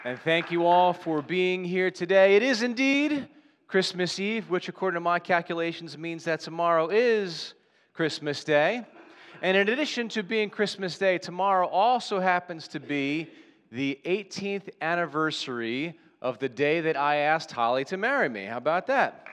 And thank you all for being here today. It is indeed Christmas Eve, which according to my calculations means that tomorrow is Christmas Day. And in addition to being Christmas Day, tomorrow also happens to be the 18th anniversary of the day that I asked Holly to marry me. How about that?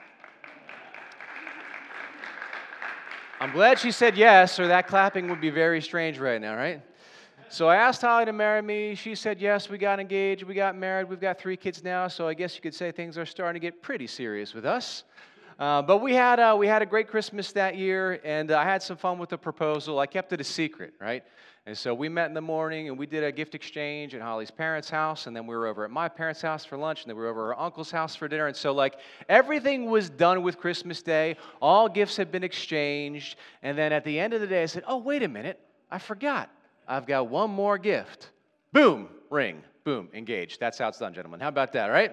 I'm glad she said yes, or that clapping would be very strange right now, right? So I asked Holly to marry me. She said yes. We got engaged. We got married. We've got 3 kids now. So I guess you could say things are starting to get pretty serious with us. But we had a great Christmas that year, and I had some fun with the proposal. I kept it a secret, right? And so we met in the morning, and we did a gift exchange at Holly's parents' house, and then we were over at my parents' house for lunch, and then we were over at her uncle's house for dinner. And so, everything was done with Christmas Day. All gifts had been exchanged. And then at the end of the day, I said, oh, wait a minute. I forgot. I've got one more gift. Boom, ring. Boom, engaged. That's how it's done, gentlemen. How about that, right?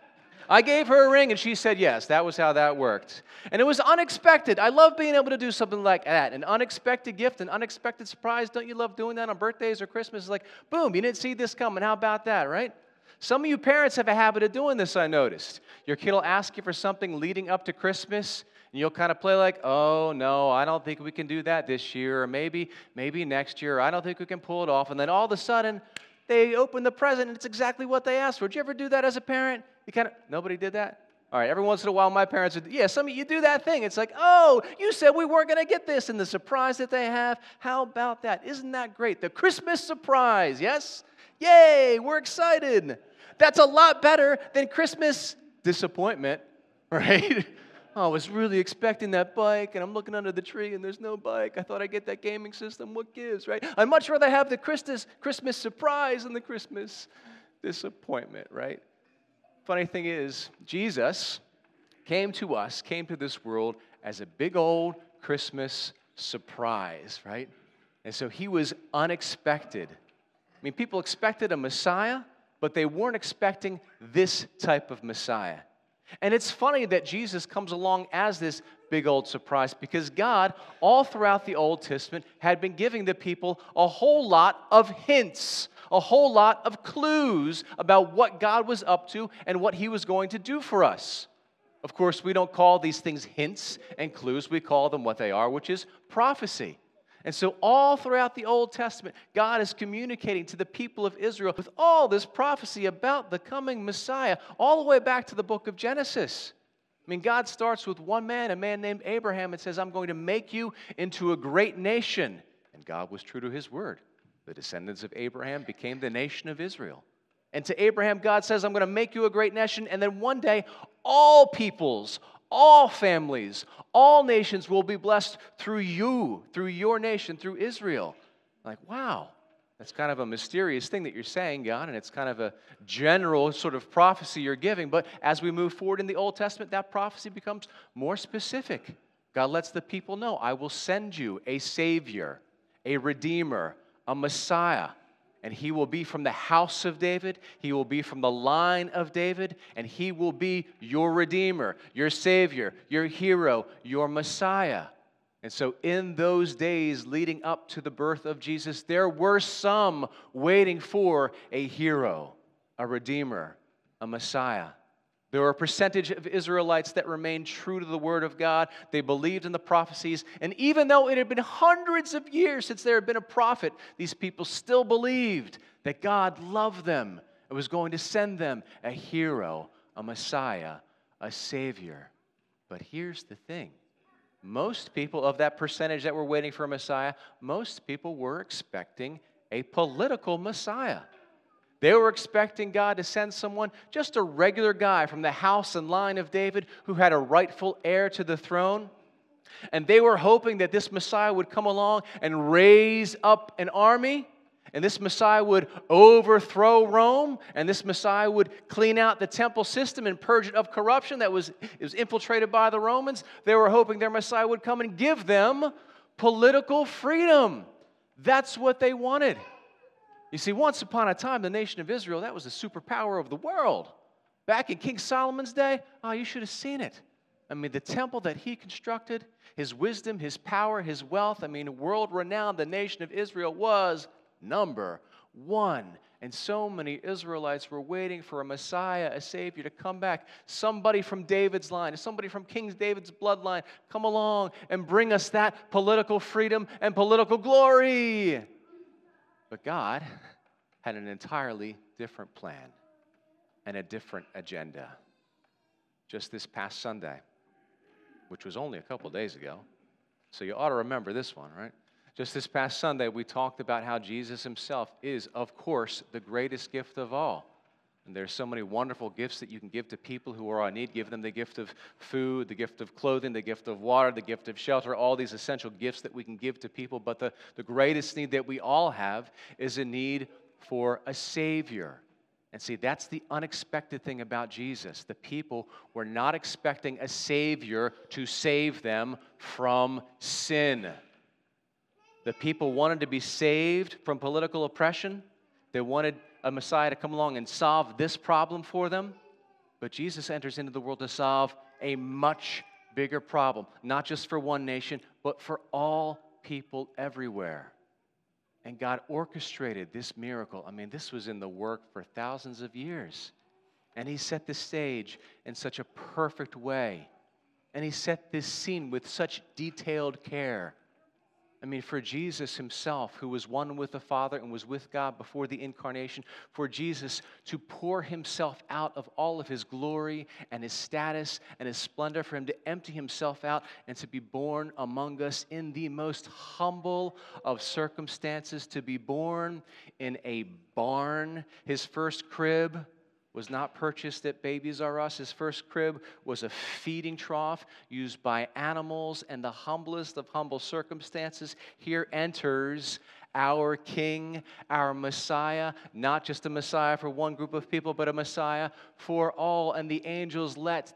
I gave her a ring, and she said yes. That was how that worked. And it was unexpected. I love being able to do something like that. An unexpected gift, an unexpected surprise. Don't you love doing that on birthdays or Christmas? It's like, boom, you didn't see this coming. How about that, right? Some of you parents have a habit of doing this, I noticed. Your kid will ask you for something leading up to Christmas, and you'll kind of play like, oh, no, I don't think we can do that this year, or maybe next year, or I don't think we can pull it off. And then all of a sudden, they open the present, and it's exactly what they asked for. Did you ever do that as a parent? Nobody did that? All right, every once in a while, my parents would, some of you do that thing. It's like, oh, you said we weren't going to get this, and the surprise that they have, how about that? Isn't that great? The Christmas surprise, yes? Yay, we're excited. That's a lot better than Christmas disappointment, right? Oh, I was really expecting that bike, and I'm looking under the tree, and there's no bike. I thought I'd get that gaming system. What gives, right? I'd much rather have the Christmas surprise than the Christmas disappointment, right? Funny thing is, Jesus came to this world as a big old Christmas surprise, right? And so he was unexpected. I mean, people expected a Messiah, but they weren't expecting this type of Messiah. And it's funny that Jesus comes along as this big old surprise because God, all throughout the Old Testament, had been giving the people a whole lot of hints, a whole lot of clues about what God was up to and what he was going to do for us. Of course, we don't call these things hints and clues. We call them what they are, which is prophecy. And so all throughout the Old Testament, God is communicating to the people of Israel with all this prophecy about the coming Messiah, all the way back to the book of Genesis. I mean, God starts with one man, a man named Abraham, and says, I'm going to make you into a great nation. And God was true to his word. The descendants of Abraham became the nation of Israel. And to Abraham, God says, I'm going to make you a great nation, and then one day, all peoples, all families, all nations will be blessed through you, through your nation, through Israel. Like, wow, that's kind of a mysterious thing that you're saying, God, and it's kind of a general sort of prophecy you're giving. But as we move forward in the Old Testament, that prophecy becomes more specific. God lets the people know, I will send you a Savior, a Redeemer, a Messiah. And he will be from the house of David. He will be from the line of David. And he will be your Redeemer, your Savior, your hero, your Messiah. And so in those days leading up to the birth of Jesus, there were some waiting for a hero, a Redeemer, a Messiah. There were a percentage of Israelites that remained true to the Word of God. They believed in the prophecies. And even though it had been hundreds of years since there had been a prophet, these people still believed that God loved them and was going to send them a hero, a Messiah, a Savior. But here's the thing. Most people of that percentage that were waiting for a Messiah, most people were expecting a political Messiah. They were expecting God to send someone, just a regular guy from the house and line of David who had a rightful heir to the throne. And they were hoping that this Messiah would come along and raise up an army. And this Messiah would overthrow Rome. And this Messiah would clean out the temple system and purge it of corruption that was infiltrated by the Romans. They were hoping their Messiah would come and give them political freedom. That's what they wanted. You see, once upon a time, the nation of Israel, that was the superpower of the world. Back in King Solomon's day, oh, you should have seen it. I mean, the temple that he constructed, his wisdom, his power, his wealth, I mean, world-renowned, the nation of Israel was number one And so many Israelites were waiting for a Messiah, a Savior to come back. Somebody from David's line, somebody from King David's bloodline, come along and bring us that political freedom and political glory. But God had an entirely different plan and a different agenda. Just this past Sunday, which was only a couple days ago, so you ought to remember this one, right? Just this past Sunday, we talked about how Jesus himself is, of course, the greatest gift of all. And there's so many wonderful gifts that you can give to people who are in need. Give them the gift of food, the gift of clothing, the gift of water, the gift of shelter, all these essential gifts that we can give to people. But the greatest need that we all have is a need for a Savior. And see, that's the unexpected thing about Jesus. The people were not expecting a Savior to save them from sin. The people wanted to be saved from political oppression. They wanted a Messiah to come along and solve this problem for them. But Jesus enters into the world to solve a much bigger problem, not just for one nation, but for all people everywhere. And God orchestrated this miracle. I mean, this was in the work for thousands of years. And he set the stage in such a perfect way. And he set this scene with such detailed care. I mean, for Jesus himself, who was one with the Father and was with God before the incarnation, for Jesus to pour himself out of all of his glory and his status and his splendor, for him to empty himself out and to be born among us in the most humble of circumstances, to be born in a barn. His first crib was not purchased at Babies R Us. His first crib was a feeding trough used by animals, and the humblest of humble circumstances. Here enters our King, our Messiah, not just a Messiah for one group of people, but a Messiah for all. And the angel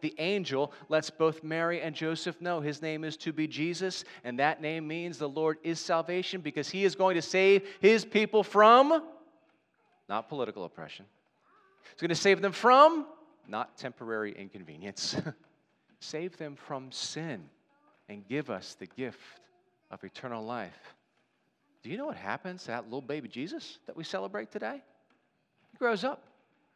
lets both Mary and Joseph know his name is to be Jesus, and that name means the Lord is salvation, because he is going to save his people from not political oppression. He's going to save them from, not temporary inconvenience, save them from sin and give us the gift of eternal life. Do you know what happens to that little baby Jesus that we celebrate today? He grows up.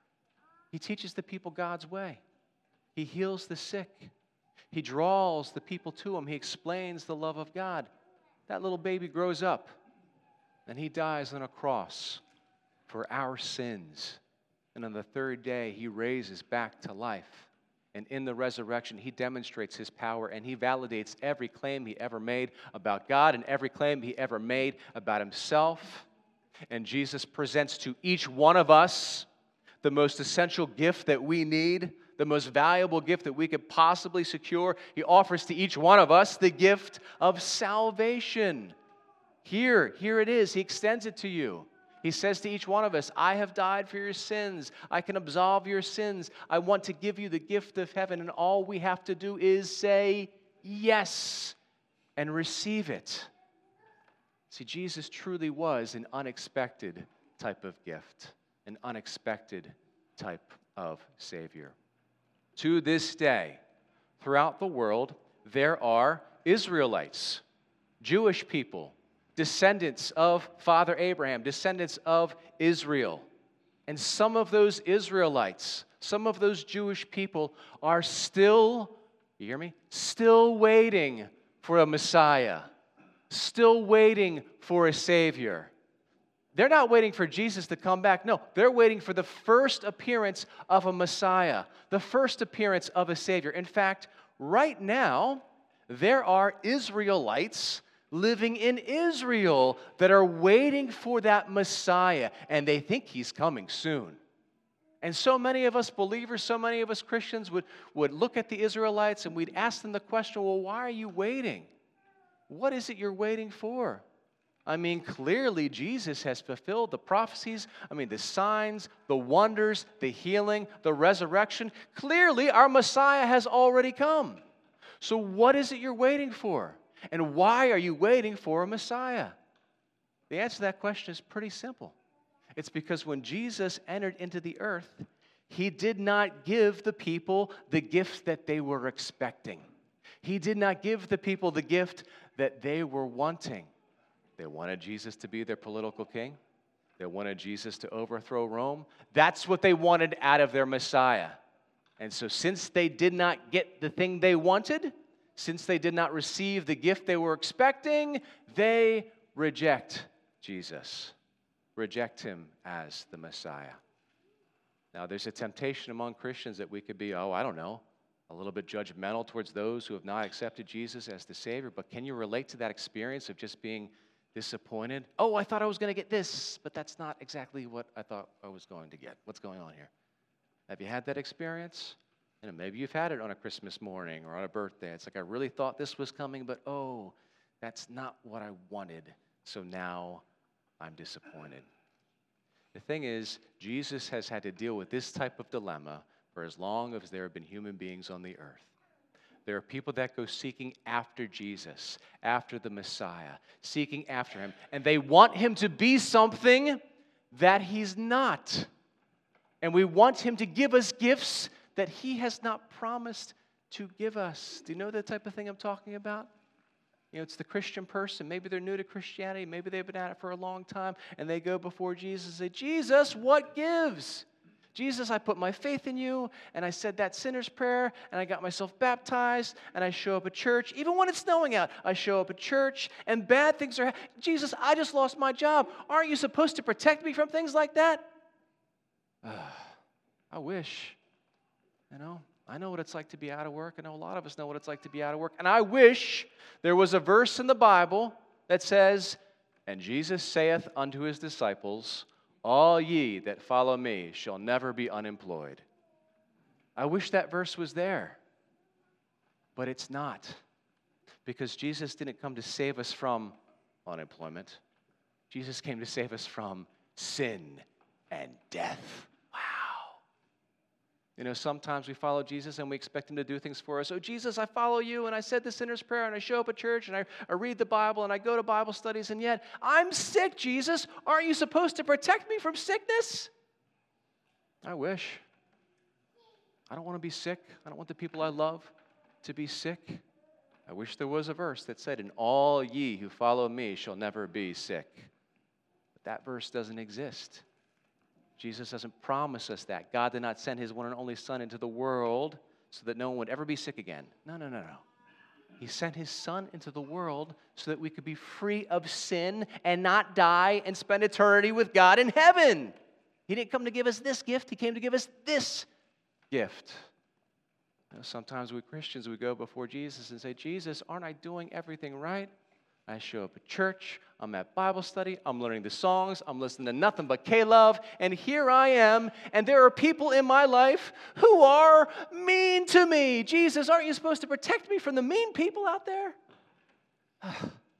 He teaches the people God's way. He heals the sick. He draws the people to him. He explains the love of God. That little baby grows up, and he dies on a cross for our sins. And on the third day, he raises back to life. And in the resurrection, he demonstrates his power, and he validates every claim he ever made about God and every claim he ever made about himself. And Jesus presents to each one of us the most essential gift that we need, the most valuable gift that we could possibly secure. He offers to each one of us the gift of salvation. Here it is. He extends it to you. He says to each one of us, I have died for your sins. I can absolve your sins. I want to give you the gift of heaven. And all we have to do is say yes and receive it. See, Jesus truly was an unexpected type of gift, an unexpected type of Savior. To this day, throughout the world, there are Israelites, Jewish people, descendants of Father Abraham, descendants of Israel. And some of those Israelites, some of those Jewish people are still, you hear me? Still waiting for a Messiah, still waiting for a Savior. They're not waiting for Jesus to come back. No, they're waiting for the first appearance of a Messiah, the first appearance of a Savior. In fact, right now, there are Israelites living in Israel that are waiting for that Messiah, and they think he's coming soon. And so many of us believers, so many of us Christians would look at the Israelites and we'd ask them the question, well, why are you waiting? What is it you're waiting for? I mean, clearly Jesus has fulfilled the prophecies. I mean, the signs, the wonders, the healing, the resurrection. Clearly, our Messiah has already come. So what is it you're waiting for? And why are you waiting for a Messiah? The answer to that question is pretty simple. It's because when Jesus entered into the earth, he did not give the people the gift that they were expecting. He did not give the people the gift that they were wanting. They wanted Jesus to be their political king. They wanted Jesus to overthrow Rome. That's what they wanted out of their Messiah. And so since they did not get the thing they wanted, since they did not receive the gift they were expecting, they reject Jesus. Reject him as the Messiah. Now, there's a temptation among Christians that we could be, a little bit judgmental towards those who have not accepted Jesus as the Savior. But can you relate to that experience of just being disappointed? Oh, I thought I was going to get this, but that's not exactly what I thought I was going to get. What's going on here? Have you had that experience? Maybe you've had it on a Christmas morning or on a birthday. It's like, I really thought this was coming, but that's not what I wanted. So now I'm disappointed. The thing is, Jesus has had to deal with this type of dilemma for as long as there have been human beings on the earth. There are people that go seeking after Jesus, after the Messiah, seeking after him, and they want him to be something that he's not. And we want him to give us gifts that he has not promised to give us. Do you know the type of thing I'm talking about? It's the Christian person. Maybe they're new to Christianity. Maybe they've been at it for a long time, and they go before Jesus and say, Jesus, what gives? Jesus, I put my faith in you, and I said that sinner's prayer, and I got myself baptized, and I show up at church. Even when it's snowing out, I show up at church, and bad things are happening. Jesus, I just lost my job. Aren't you supposed to protect me from things like that? I wish. I know what it's like to be out of work. I know a lot of us know what it's like to be out of work. And I wish there was a verse in the Bible that says, and Jesus saith unto his disciples, all ye that follow me shall never be unemployed. I wish that verse was there, but it's not. Because Jesus didn't come to save us from unemployment. Jesus came to save us from sin and death. Sometimes we follow Jesus and we expect him to do things for us. Oh, Jesus, I follow you, and I said the sinner's prayer, and I show up at church, and I read the Bible, and I go to Bible studies, and yet I'm sick, Jesus. Aren't you supposed to protect me from sickness? I wish. I don't want to be sick. I don't want the people I love to be sick. I wish there was a verse that said, and all ye who follow me shall never be sick. But that verse doesn't exist. Jesus doesn't promise us that. God did not send his one and only Son into the world so that no one would ever be sick again. No. He sent his Son into the world so that we could be free of sin and not die and spend eternity with God in heaven. He didn't come to give us this gift. He came to give us this gift. Sometimes we Christians, we go before Jesus and say, Jesus, aren't I doing everything right? I show up at church, I'm at Bible study, I'm learning the songs, I'm listening to nothing but K-Love, and here I am, and there are people in my life who are mean to me. Jesus, aren't you supposed to protect me from the mean people out there? I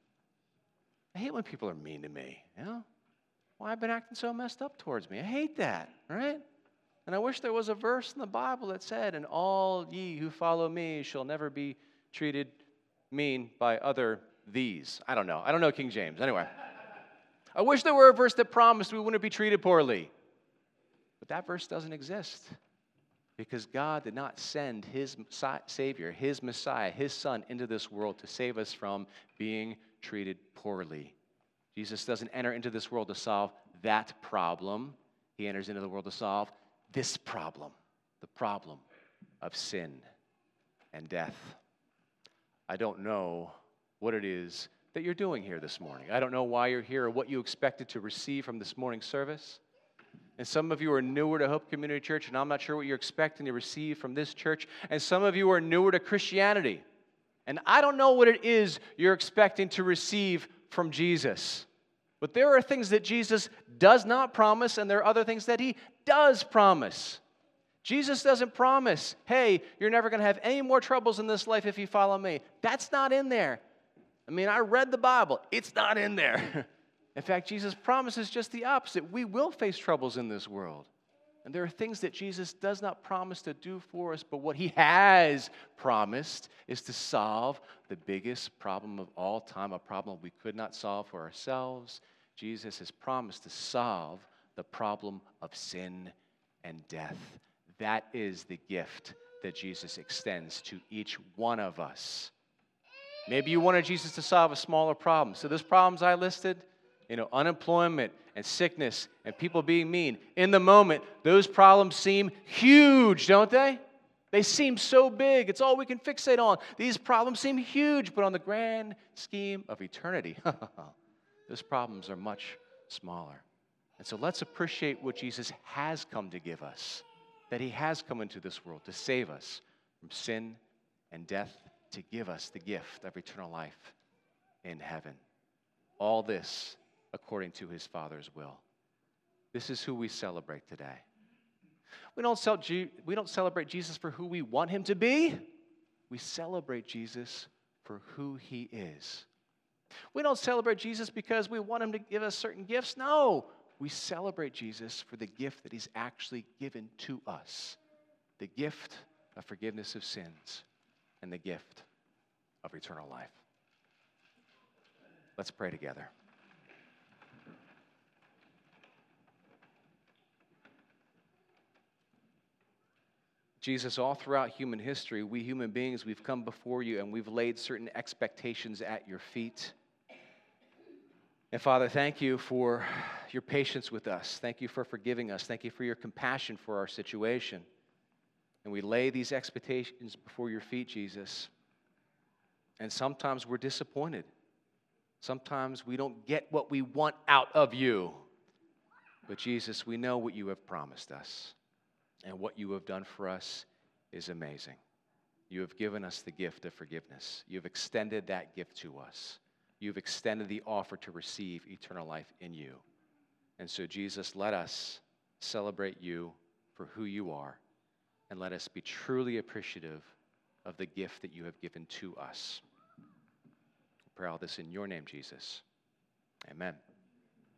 hate when people are mean to me, Why I've been acting so messed up towards me. I hate that, right? And I wish there was a verse in the Bible that said, and all ye who follow me shall never be treated mean by other these. I don't know King James. Anyway, I wish there were a verse that promised we wouldn't be treated poorly. But that verse doesn't exist because God did not send his Savior, his Messiah, his Son into this world to save us from being treated poorly. Jesus doesn't enter into this world to solve that problem. He enters into the world to solve this problem, the problem of sin and death. I don't know what it is that you're doing here this morning. I don't know why you're here or what you expected to receive from this morning's service. And some of you are newer to Hope Community Church, and I'm not sure what you're expecting to receive from this church. And some of you are newer to Christianity, and I don't know what it is you're expecting to receive from Jesus. But there are things that Jesus does not promise, and there are other things that he does promise. Jesus doesn't promise, hey, you're never going to have any more troubles in this life if you follow me. That's not in there. I read the Bible. It's not in there. In fact, Jesus promises just the opposite. We will face troubles in this world. And there are things that Jesus does not promise to do for us, but what he has promised is to solve the biggest problem of all time, a problem we could not solve for ourselves. Jesus has promised to solve the problem of sin and death. That is the gift that Jesus extends to each one of us. Maybe you wanted Jesus to solve a smaller problem. So those problems I listed, unemployment and sickness and people being mean. In the moment, those problems seem huge, don't they? They seem so big. It's all we can fixate on. These problems seem huge, but on the grand scheme of eternity, those problems are much smaller. And so let's appreciate what Jesus has come to give us, that he has come into this world to save us from sin and death, to give us the gift of eternal life in heaven. All this according to his Father's will. This is who we celebrate today. We don't celebrate Jesus for who we want him to be. We celebrate Jesus for who he is. We don't celebrate Jesus because we want him to give us certain gifts. No, we celebrate Jesus for the gift that he's actually given to us, the gift of forgiveness of sins and the gift of eternal life. Let's pray together. Jesus, all throughout human history, we human beings, we've come before you and we've laid certain expectations at your feet. And Father, thank you for your patience with us. Thank you for forgiving us. Thank you for your compassion for our situation. And we lay these expectations before your feet, Jesus. And sometimes we're disappointed. Sometimes we don't get what we want out of you. But Jesus, we know what you have promised us. And what you have done for us is amazing. You have given us the gift of forgiveness. You've extended that gift to us. You've extended the offer to receive eternal life in you. And so, Jesus, let us celebrate you for who you are, and let us be truly appreciative of the gift that you have given to us. We pray all this in your name, Jesus. Amen.